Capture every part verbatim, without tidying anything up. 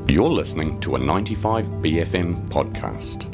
You're listening to a ninety-five B F M podcast.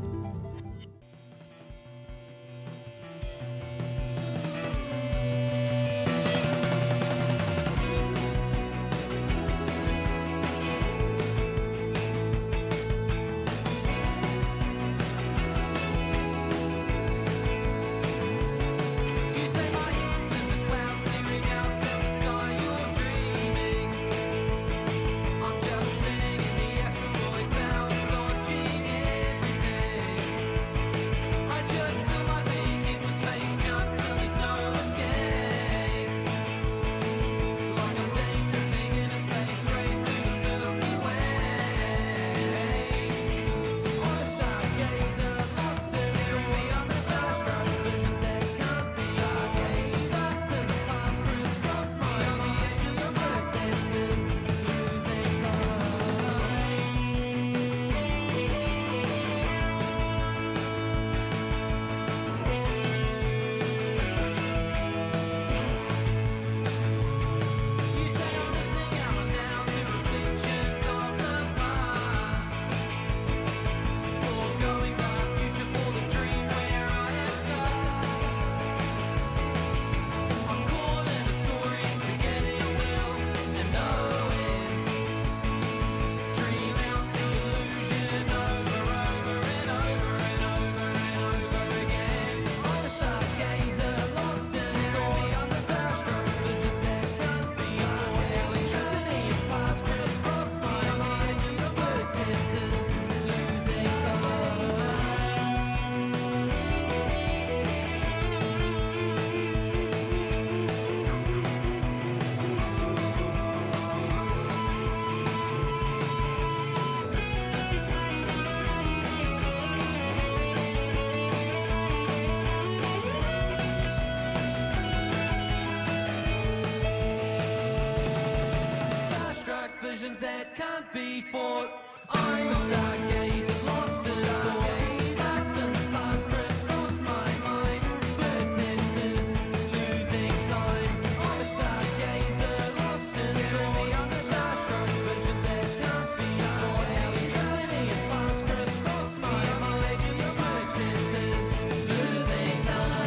Visions that can't be fought. I'm a stargazer lost in thought. Sparks in the past crisscross my mind. Blurred tenses, losing time. I'm a stargazer lost in thought. Starstruck visions that can't be fought. Electricity and past crisscross my mind. Blurred tenses, losing time.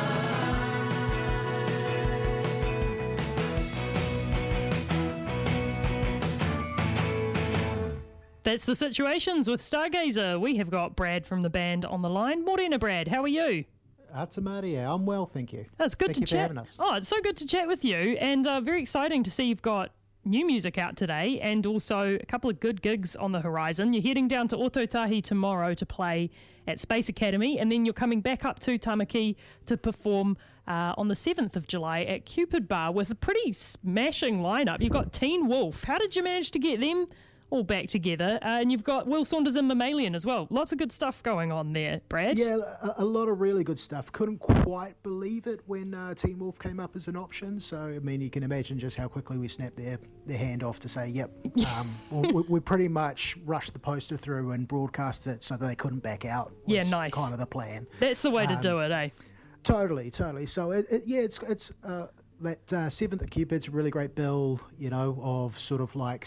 That's the Situations with Stargazer. We have got Brad from the band on the line. Morena, Brad, how are you? Ata Maria, I'm well, thank you. Oh, it's good thank to you chat. for having us. Oh, it's so good to chat with you, and uh, very exciting to see you've got new music out today, and also a couple of good gigs on the horizon. You're heading down to Ototahi tomorrow to play at Space Academy, and then you're coming back up to Tamaki to perform uh, on the seventh of July at Cupid Bar with a pretty smashing lineup. You've got Teen Wolf. How did you manage to get them all back together? Uh, and you've got Will Saunders and Mammalian as well. Lots of good stuff going on there, Brad. Yeah, a, a lot of really good stuff. Couldn't quite believe it when uh, Teen Wolf came up as an option. So, I mean, you can imagine just how quickly we snapped their, their hand off to say, yep. Um, we, we pretty much rushed the poster through and broadcast it so that they couldn't back out. Yeah, nice. Kind of the plan. That's the way to Um, do it, eh? Totally, totally. So, it, it, yeah, it's... it's uh, That uh, seventh at Cupid's a really great bill, you know, of sort of like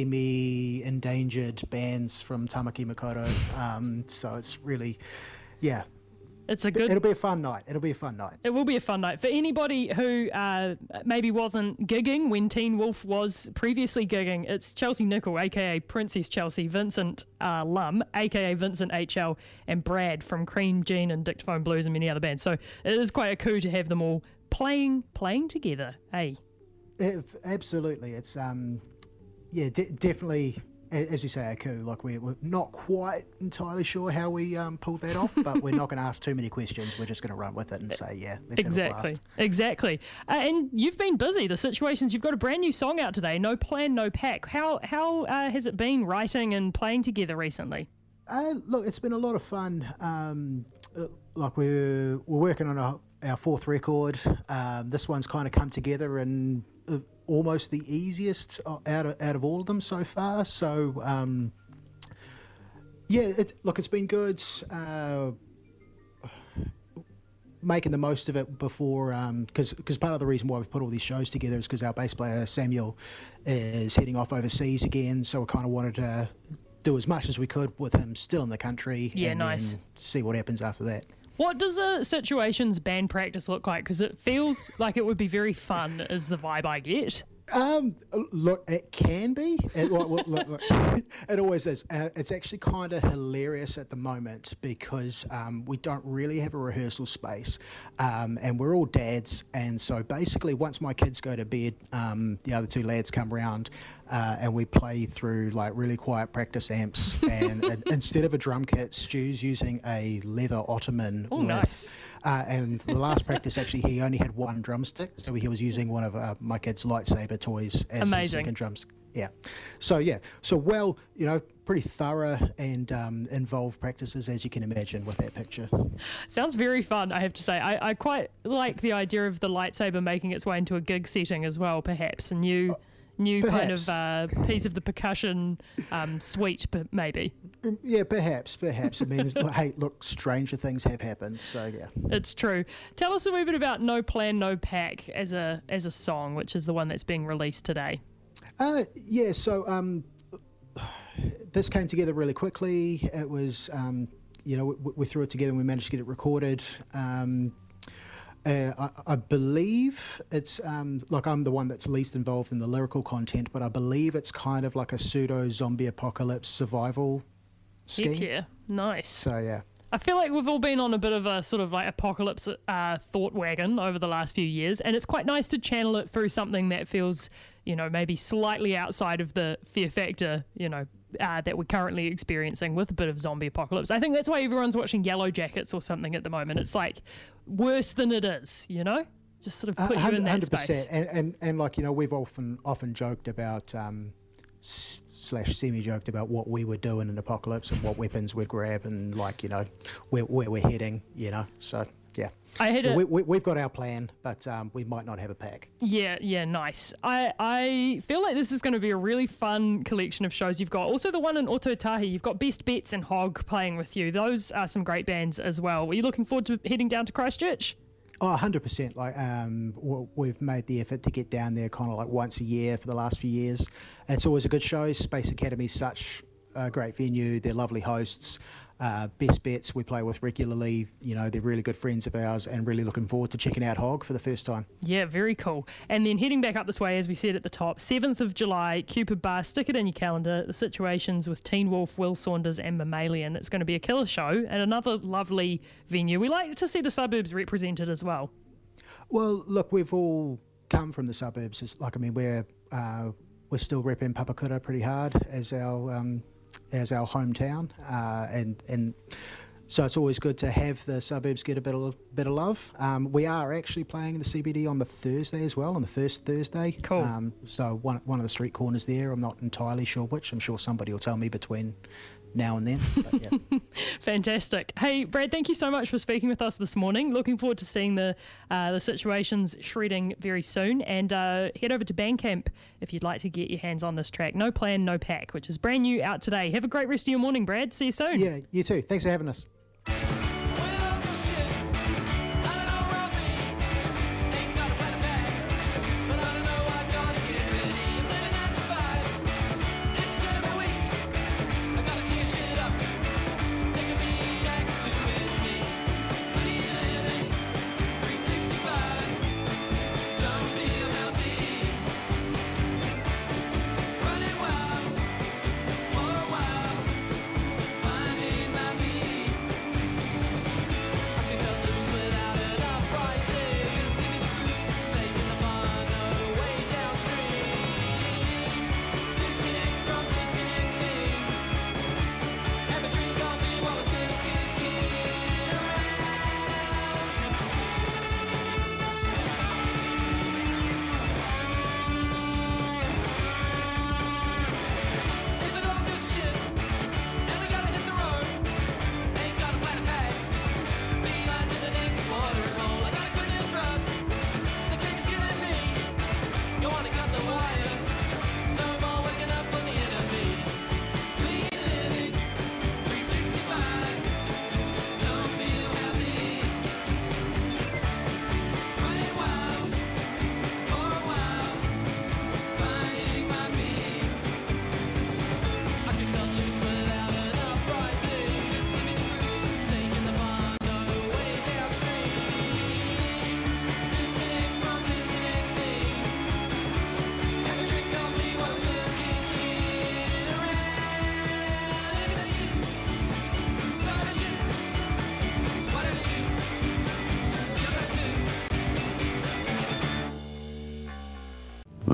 semi-endangered bands from Tamaki Makaurau. Um, so it's really, yeah. It's a good... It'll be a fun night. It'll be a fun night. It will be a fun night. For anybody who uh, maybe wasn't gigging when Teen Wolf was previously gigging, it's Chelsea Nickel, a k a. Princess Chelsea, Vincent uh, Lum, a k a. Vincent H L, and Brad from Cream Jean and Dictaphone Blues and many other bands. So it is quite a coup to have them all playing playing together, eh? If, absolutely. It's, um, yeah, de- definitely... As you say, a coup. Like we're, we're not quite entirely sure how we um, pulled that off, but we're not going to ask too many questions. We're just going to run with it and say, yeah, let's have a Exactly, blast. exactly. Uh, and you've been busy. The Situations. You've got a brand new song out today. No Plan, No Pack. How how uh, has it been writing and playing together recently? Uh, look, it's been a lot of fun. Um, uh, like we're we're working on our, our fourth record. Um, this one's kind of come together and. Uh, almost the easiest out of, out of all of them so far. So, um, yeah, it, look, it's been good. Uh, making the most of it before, because um, because part of the reason why we've put all these shows together is because our bass player Samuel is heading off overseas again, so we kind of wanted to do as much as we could with him still in the country. Yeah, and nice. Then see what happens after that. What does a situations band practice look like? Because it feels like it would be very fun, is the vibe I get. Um, look, it can be. It, look, look, look, look, it always is. Uh, it's actually kind of hilarious at the moment because um, we don't really have a rehearsal space, um, and we're all dads. And so basically, once my kids go to bed, um, the other two lads come round, uh, and we play through like really quiet practice amps. And, and instead of a drum kit, Stu's using a leather ottoman. Oh, with, nice. Uh, and the last practice, actually, he only had one drumstick, so he was using one of uh, my kids' lightsaber toys as Amazing. his second drums. Yeah. So yeah. So well, you know, pretty thorough and um, involved practices, as you can imagine, with that picture. Sounds very fun, I have to say. I, I quite like the idea of the lightsaber making its way into a gig setting as well, perhaps. A new, new kind of uh, piece of the percussion um, suite, but maybe. Yeah, perhaps, perhaps. I mean, hey, look, stranger things have happened. So yeah. It's true. Tell us a wee bit about No Plan, No Pack as a as a song, which is the one that's being released today. Uh, yeah. So um, this came together really quickly. It was, um, you know, we, we threw it together and we managed to get it recorded. Um, Uh, I, I believe it's um, like I'm the one that's least involved in the lyrical content, but I believe it's kind of like a pseudo zombie apocalypse survival scheme. Heck yeah. Nice. So yeah, I feel like we've all been on a bit of a sort of like apocalypse uh, thought wagon over the last few years, and it's quite nice to channel it through something that feels, you know, maybe slightly outside of the fear factor, you know, uh, that we're currently experiencing with a bit of zombie apocalypse. I think that's why everyone's watching Yellow Jackets or something at the moment. It's like worse than it is, you know? Just sort of put you in that space. And, and and like, you know, we've often often joked about um, s- slash semi joked about what we would do in an apocalypse and what weapons we'd grab and like, you know, where where we're heading, you know. So yeah, I had a, we, we, we've got our plan, but um, we might not have a pack. Yeah, yeah, nice. I, I feel like this is going to be a really fun collection of shows you've got. Also the one in Ototahi, you've got Best Bets and Hog playing with you. Those are some great bands as well. Are you looking forward to heading down to Christchurch? Oh, one hundred percent. Like, um, w- we've made the effort to get down there kind of like once a year for the last few years. And it's always a good show. Space Academy's such a great venue. They're lovely hosts. Uh, Best Bets we play with regularly. You know, they're really good friends of ours and really looking forward to checking out Hog for the first time. Yeah, very cool. And then heading back up this way, as we said at the top, seventh of July, Cupid Bar, stick it in your calendar. The Situations with Teen Wolf, Will Saunders and Mammalian. It's going to be a killer show and another lovely venue. We like to see the suburbs represented as well. Well, look, we've all come from the suburbs. It's like, I mean, we're uh, we're still repping Papakura pretty hard as our um, as our hometown, uh, and and so it's always good to have the suburbs get a bit of bit of love. Um, we are actually playing the C B D on the Thursday as well, on the first Thursday. Cool. Um, so one one of the street corners there. I'm not entirely sure which. I'm sure somebody will tell me between now and then. But yeah. Fantastic. Hey, Brad, thank you so much for speaking with us this morning. Looking forward to seeing the uh, the Situations shredding very soon. And uh, head over to Bandcamp if you'd like to get your hands on this track. No Plan, No Pack, which is brand new out today. Have a great rest of your morning, Brad. See you soon. Yeah, you too. Thanks for having us.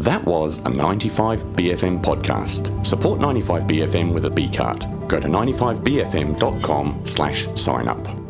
That was a ninety-five B F M podcast. Support ninety-five B F M with a B card. Go to ninety-five b f m dot com slash sign up.